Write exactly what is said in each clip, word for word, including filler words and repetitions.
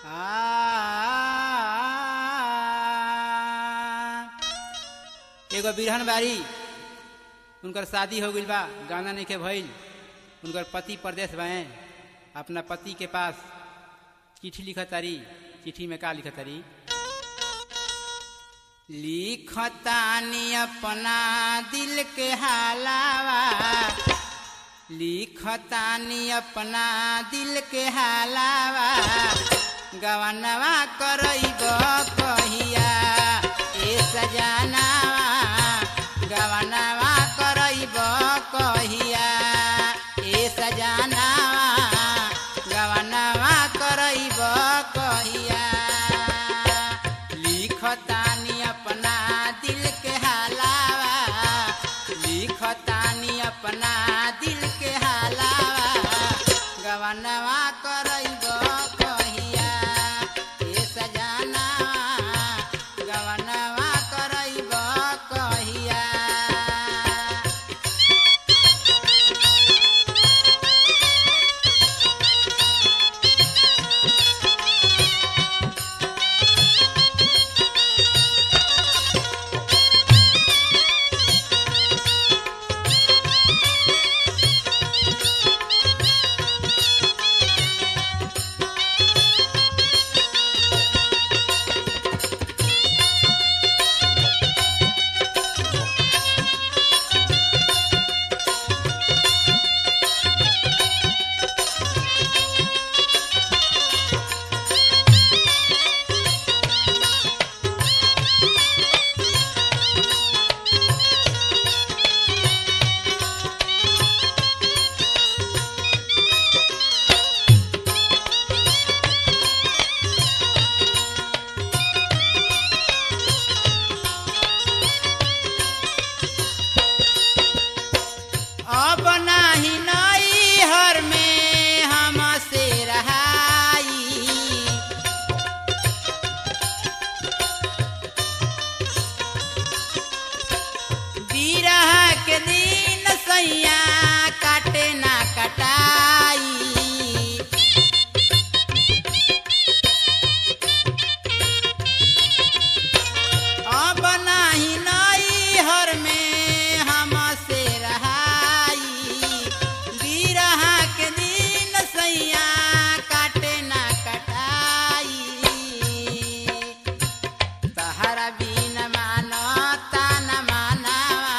एगो बिरहन बारी उनकर शादी हो गई बा, गाना नहीं के भइल। उनकर पति परदेश बाए, अपना पति के पास चिट्ठी लिखतारी। चिट्ठी में का लिखतारी? लिखतानी अपना दिल के हालावा, लिखतानी अपना दिल के हालावा, गवनवा करइब कहिया ए सजनावा, गवनवा करइब कहिया ए सजनावा, गवनवा करइब कहिया। लिखतानी अपना दिल के हालावा, लिखतानी अपना दिल के हालावा, गवनवा करइब कहिया ए सजनावा, गवनवा करइब कहिया। अब नाही नैहर में हमसे रहाई, बिरह के दिन सैया काटे ना कटाई। अब नाही नैहर में हमसे रहाई, बिरह के दिन सैया काटे ना कटाई। तहरा बिन मानता न मानवा,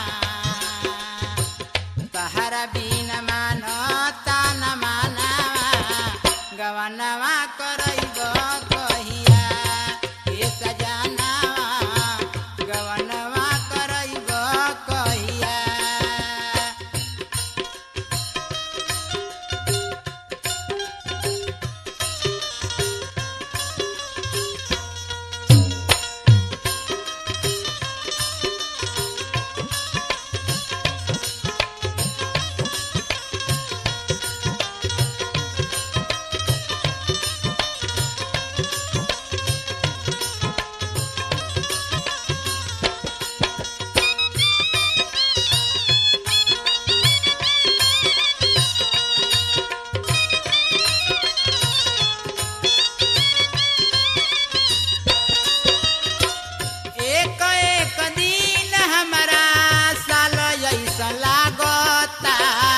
तहरा बिन मानता न मानवा, गवनवा करइब कहिया ए सजनावा, गवनवा करइब कहिया। एक एक दिन हमारा साल ऐसा लागता,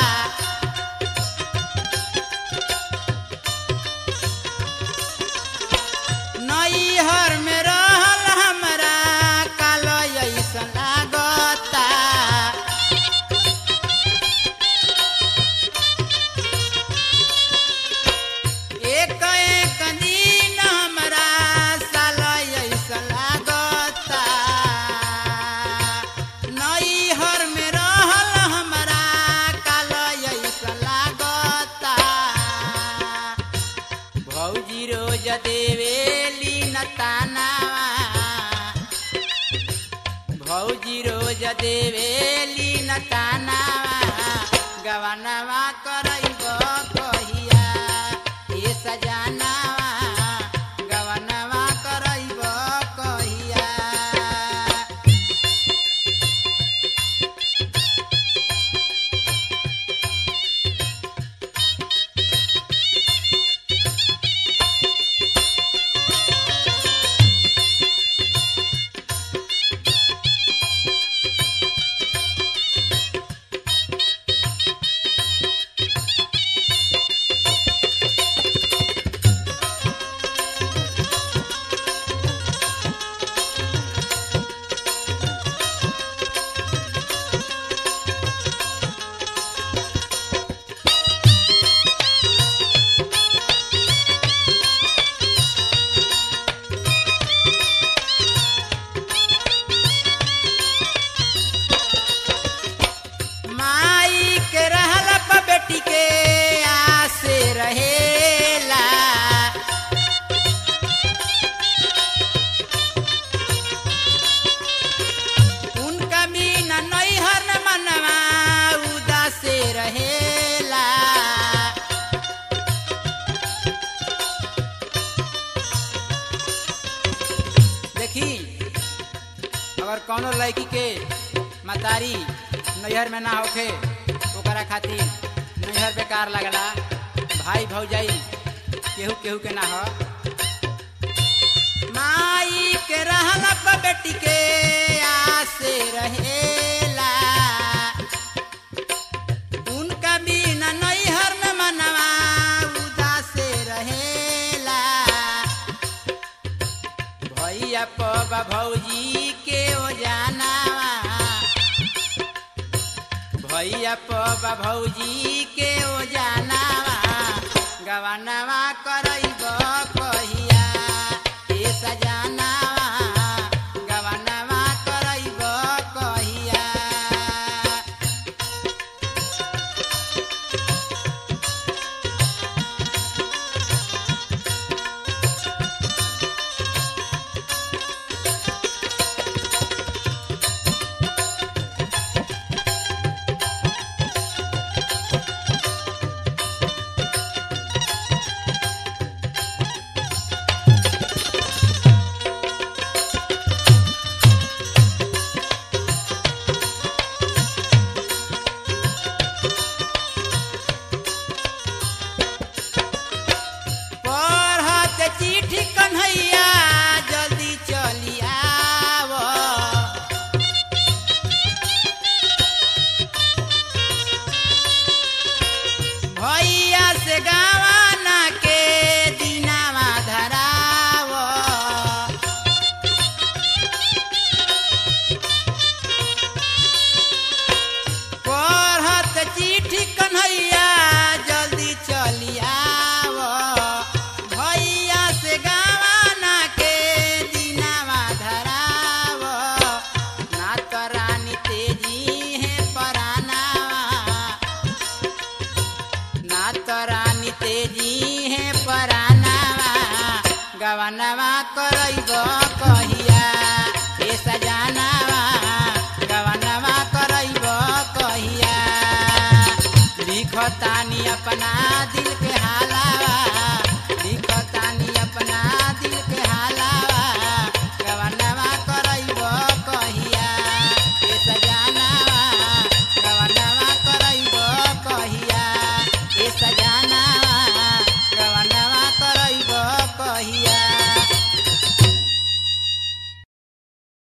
नैहर में रहल हमरा काल ऐसा लागता। एक एक दिन हमरा साल ऐसा लागता, नैहर में रहल हमरा काल ऐसा लागता। भौजी रोज देवेली न तानावा, भौजी रोज देवेली न तानावा, गवनवा करइब कहिया ए सजनावा, गवनवा करइब कहिया। कौनो लड़की के मतारी नैहर में ना होखे ओकरा खातिर नैहर बेकार लगला। भाई भौजाई केहू केहू के ना हो। माई के रहला पर बेटी के आसे रहेला, उनका बिना नैहर में मनवा उदासे रहेला। भैया पबा भौजी के ओ जानावा, भैया पबा भौजी के ओ जानावा, गवानवा करैब कहिया ए सजनावा, गवानवा करैब कहिया। चिट्ठी कन्हैया जल्दी चली आव, भैया से गवाना के दिनावा धराव। पढ़त चिट्ठी कन्हैया जल्दी चली आव, भैया से गवाना के दिनावा धराव। ना तो रानी तेजी है परानावा, ना तो रानी तेजी है परानावा, गवानवा करैब कहिया ए सजनावा, गवानवा करैब कहिया। लिखतानी अपना